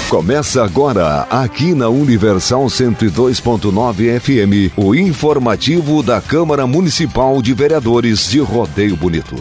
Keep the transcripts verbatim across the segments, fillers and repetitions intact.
Começa agora, aqui na Universal cento e dois ponto nove F M, o informativo da Câmara Municipal de Vereadores de Rodeio Bonito.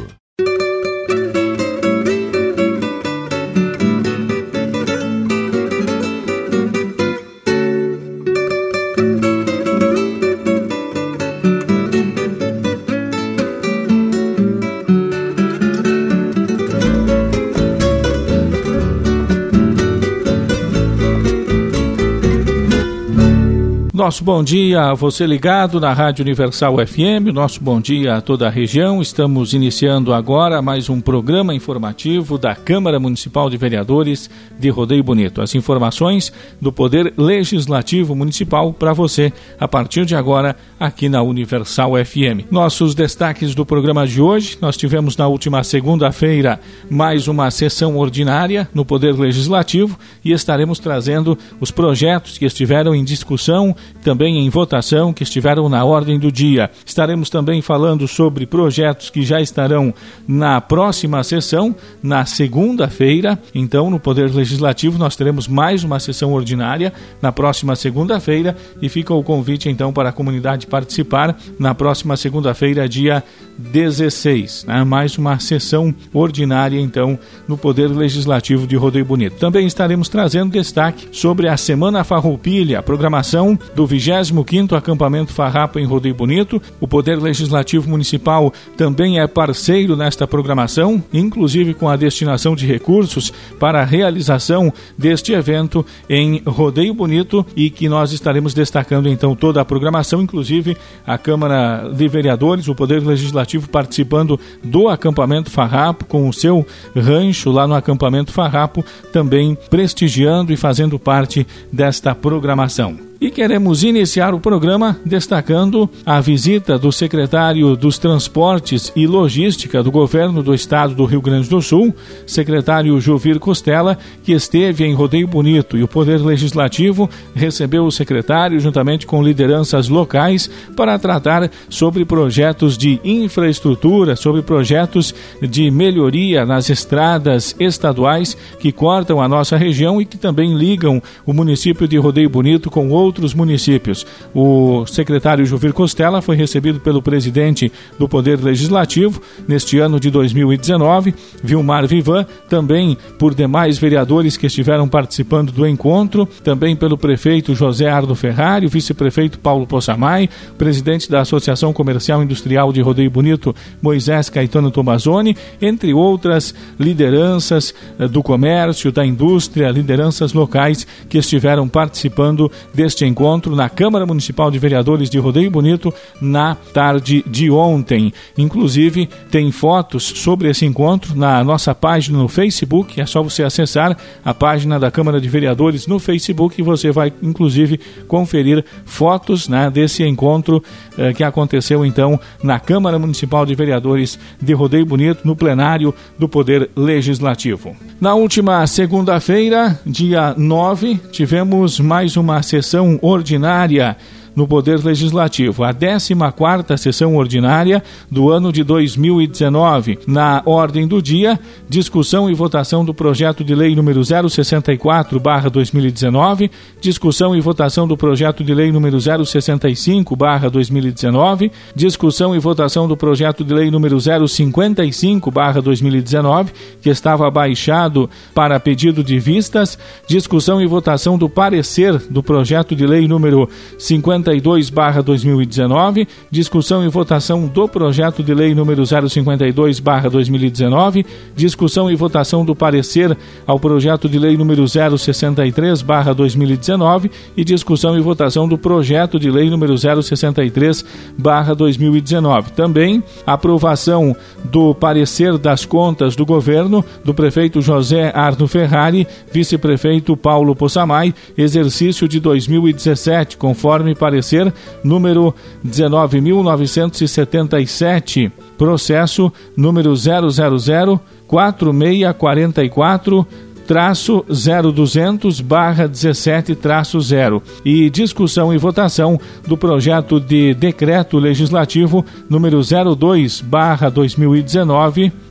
Nosso bom dia a você ligado na Rádio Universal F M, nosso bom dia a toda a região. Estamos iniciando agora mais um programa informativo da Câmara Municipal de Vereadores de Rodeio Bonito. As informações do Poder Legislativo Municipal para você a partir de agora aqui na Universal F M. Nossos destaques do programa de hoje: nós tivemos na última segunda-feira mais uma sessão ordinária no Poder Legislativo e estaremos trazendo os projetos que estiveram em discussão, também em votação, que estiveram na ordem do dia. Estaremos também falando sobre projetos que já estarão na próxima sessão, na segunda-feira. Então, no Poder Legislativo, nós teremos mais uma sessão ordinária na próxima segunda-feira e fica o convite, então, para a comunidade participar na próxima segunda-feira, dia dezesseis. Né? Mais uma sessão ordinária, então, no Poder Legislativo de Rodeio Bonito. Também estaremos trazendo destaque sobre a Semana Farroupilha, a programação do vigésimo quinto Acampamento Farrapo em Rodeio Bonito. O Poder Legislativo Municipal também é parceiro nesta programação, inclusive com a destinação de recursos para a realização deste evento em Rodeio Bonito, e que nós estaremos destacando então toda a programação, inclusive a Câmara de Vereadores, o Poder Legislativo participando do Acampamento Farrapo com o seu rancho lá no Acampamento Farrapo, também prestigiando e fazendo parte desta programação. E queremos iniciar o programa destacando a visita do secretário dos Transportes e Logística do Governo do Estado do Rio Grande do Sul, secretário Jovir Costela, que esteve em Rodeio Bonito, e o Poder Legislativo recebeu o secretário juntamente com lideranças locais para tratar sobre projetos de infraestrutura, sobre projetos de melhoria nas estradas estaduais que cortam a nossa região e que também ligam o município de Rodeio Bonito com outros outros municípios. O secretário Jovir Costela foi recebido pelo presidente do Poder Legislativo neste ano de dois mil e dezenove, Vilmar Vivan, também por demais vereadores que estiveram participando do encontro, também pelo prefeito José Ardo Ferrari, o vice-prefeito Paulo Possamay, presidente da Associação Comercial e Industrial de Rodeio Bonito, Moisés Caetano Tomazoni, entre outras lideranças do comércio, da indústria, lideranças locais que estiveram participando deste este encontro na Câmara Municipal de Vereadores de Rodeio Bonito na tarde de ontem. Inclusive, tem fotos sobre esse encontro na nossa página no Facebook. É só você acessar a página da Câmara de Vereadores no Facebook e você vai, inclusive, conferir fotos, né, desse encontro eh, que aconteceu, então, na Câmara Municipal de Vereadores de Rodeio Bonito, no plenário do Poder Legislativo. Na última segunda-feira, dia nove, tivemos mais uma sessão ordinária no Poder Legislativo, a décima quarta sessão ordinária do ano de dois mil e dezenove. Na ordem do dia, discussão e votação do projeto de lei número zero sessenta e quatro barra dois mil e dezenove, discussão e votação do projeto de lei número zero sessenta e cinco barra dois mil e dezenove, discussão e votação do projeto de lei número zero cinquenta e cinco barra dois mil e dezenove, que estava baixado para pedido de vistas, discussão e votação do parecer do projeto de lei número cinquenta e dois barra dois mil e dezenove, discussão e votação do projeto de lei número zero cinquenta e dois barra dois mil e dezenove, discussão e votação do parecer ao projeto de lei número zero sessenta e três barra dois mil e dezenove e discussão e votação do projeto de lei número zero sessenta e três barra dois mil e dezenove. Também aprovação do parecer das contas do governo do prefeito José Ardo Ferrari, vice-prefeito Paulo Possamay, exercício de dois mil e dezessete, conforme parecer número dezenove mil novecentos e setenta e sete, processo número zero zero zero quatro seis quatro quatro traço zero duzentos barra dezessete traço zero e discussão e votação do projeto de decreto legislativo número zero dois barra dois mil e dezenove,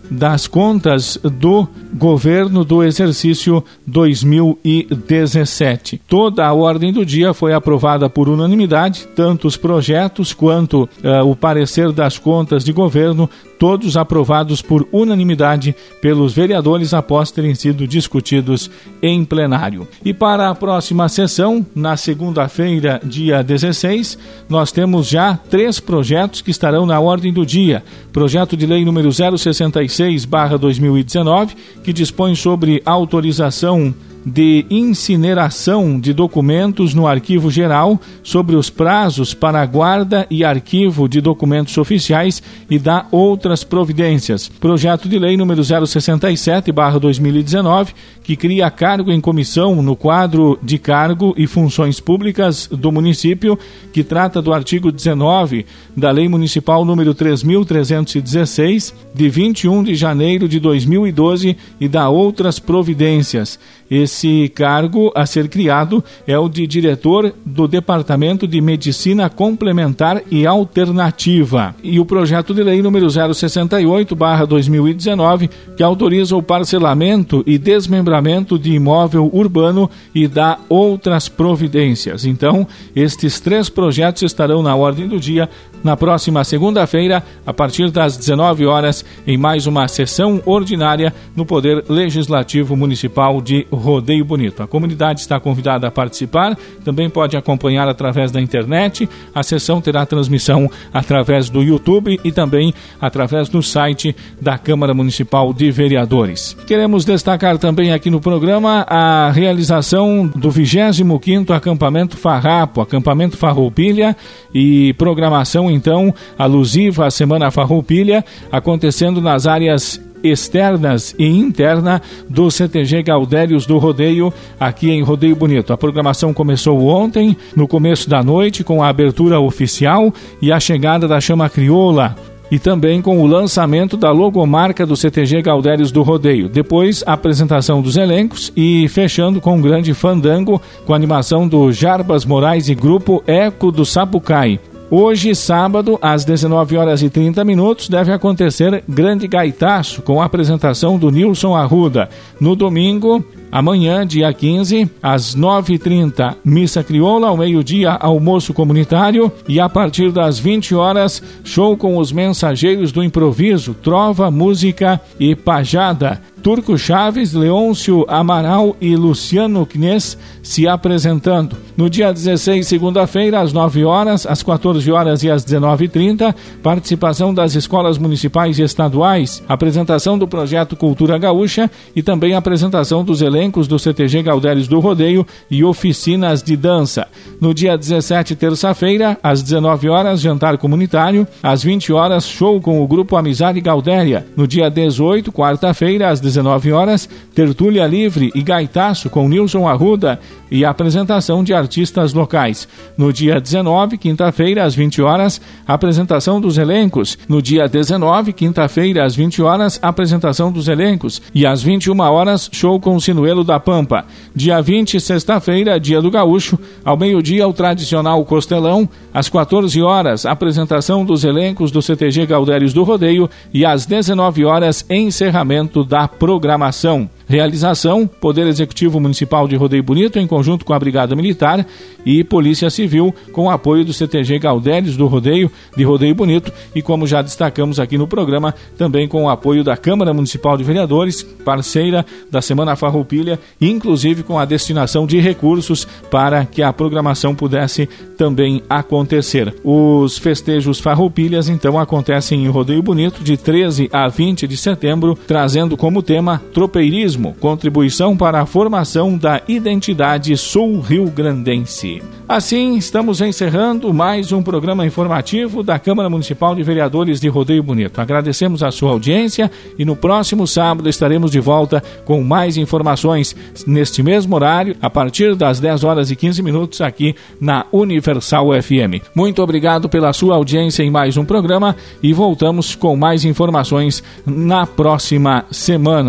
das contas do governo do exercício dois mil e dezessete. Toda a ordem do dia foi aprovada por unanimidade, tanto os projetos quanto uh, o parecer das contas de governo, todos aprovados por unanimidade pelos vereadores após terem sido discutidos em plenário. E para a próxima sessão, na segunda-feira, dia dezesseis, nós temos já três projetos que estarão na ordem do dia. Projeto de lei número zero sessenta e seis barra dois mil e dezenove, que dispõe sobre autorização de incineração de documentos no arquivo geral, sobre os prazos para guarda e arquivo de documentos oficiais e dá outras providências. Projeto de lei número zero sessenta e sete barra dois mil e dezenove, que cria cargo em comissão no quadro de cargo e funções públicas do município, que trata do artigo dezenove da Lei Municipal número três mil trezentos e dezesseis, de vinte e um de janeiro de dois mil e doze, e dá outras providências. Esse cargo a ser criado é o de diretor do Departamento de Medicina Complementar e Alternativa. E o projeto de lei número zero sessenta e oito barra dois mil e dezenove, que autoriza o parcelamento e desmembramento de imóvel urbano e dá outras providências. Então, estes três projetos estarão na ordem do dia na próxima segunda-feira, a partir das dezenove horas, em mais uma sessão ordinária no Poder Legislativo Municipal de Rodeio Bonito. A comunidade está convidada a participar, também pode acompanhar através da internet. A sessão terá transmissão através do YouTube e também através do site da Câmara Municipal de Vereadores. Queremos destacar também aqui no programa a realização do vigésimo quinto Acampamento Farrapo, Acampamento Farroupilha, e programação então alusiva à Semana Farroupilha, acontecendo nas áreas externas e interna do C T G Gaudérios do Rodeio, aqui em Rodeio Bonito. A programação começou ontem, no começo da noite, com a abertura oficial e a chegada da chama crioula, e também com o lançamento da logomarca do C T G Gaudérios do Rodeio. Depois, a apresentação dos elencos e fechando com um grande fandango com a animação do Jarbas Moraes e grupo Eco do Sapucai. Hoje, sábado, às dezenove horas e trinta minutos, deve acontecer grande gaitaço com a apresentação do Nilson Arruda. No domingo, amanhã, dia quinze, às nove e trinta, missa crioula, ao meio-dia, almoço comunitário, e a partir das vinte horas, show com os mensageiros do improviso, trova, música e pajada. Turco Chaves, Leôncio Amaral e Luciano Knes se apresentando. No dia dezesseis, segunda-feira, às nove horas, às quatorze horas e às dezenove e trinta, participação das escolas municipais e estaduais, apresentação do projeto Cultura Gaúcha e também apresentação dos elencos do C T G Gaudérios do Rodeio e oficinas de dança. No dia dezessete, terça-feira, às dezenove horas, jantar comunitário, às vinte horas, show com o grupo Amizade Gaudéria. No dia dezoito, quarta-feira, às dezenove horas, tertúlia livre e gaitaço com Nilson Arruda e apresentação de artistas locais. No dia dezenove, quinta-feira, às vinte horas, apresentação dos elencos. No dia dezenove, quinta-feira, às vinte horas, apresentação dos elencos. E às vinte e uma horas, show com o Sinuelo da Pampa. Dia vinte, sexta-feira, dia do Gaúcho, ao meio-dia, o tradicional Costelão. Às quatorze horas, apresentação dos elencos do C T G Gaudérios do Rodeio e às dezenove horas, encerramento da programação. Realização, Poder Executivo Municipal de Rodeio Bonito, em conjunto com a Brigada Militar e Polícia Civil, com apoio do C T G Gaudérios do Rodeio, de Rodeio Bonito, e como já destacamos aqui no programa, também com o apoio da Câmara Municipal de Vereadores, parceira da Semana Farroupilha, inclusive com a destinação de recursos para que a programação pudesse também acontecer. Os festejos Farroupilhas, então, acontecem em Rodeio Bonito de treze a vinte de setembro, trazendo como tema tropeirismo, contribuição para a formação da identidade sul-rio-grandense. Assim, estamos encerrando mais um programa informativo da Câmara Municipal de Vereadores de Rodeio Bonito. Agradecemos a sua audiência e no próximo sábado estaremos de volta com mais informações neste mesmo horário, a partir das dez horas e quinze minutos aqui na Universal F M. Muito obrigado pela sua audiência em mais um programa e voltamos com mais informações na próxima semana.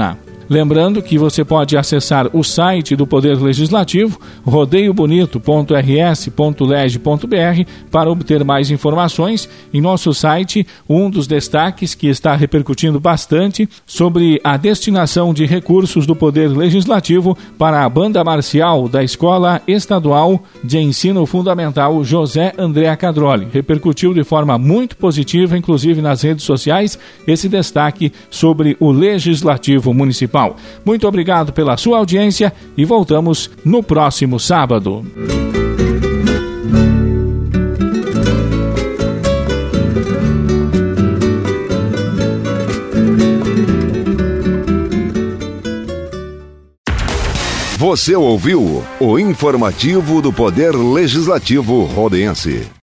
Lembrando que você pode acessar o site do Poder Legislativo, rodeio bonito ponto r s ponto leg ponto b r, para obter mais informações. Em nosso site, um dos destaques que está repercutindo bastante sobre a destinação de recursos do Poder Legislativo para a banda marcial da Escola Estadual de Ensino Fundamental José André Cadroli. Repercutiu de forma muito positiva, inclusive nas redes sociais, esse destaque sobre o Legislativo Municipal. Muito obrigado pela sua audiência e voltamos no próximo sábado. Você ouviu o informativo do Poder Legislativo Rodeense.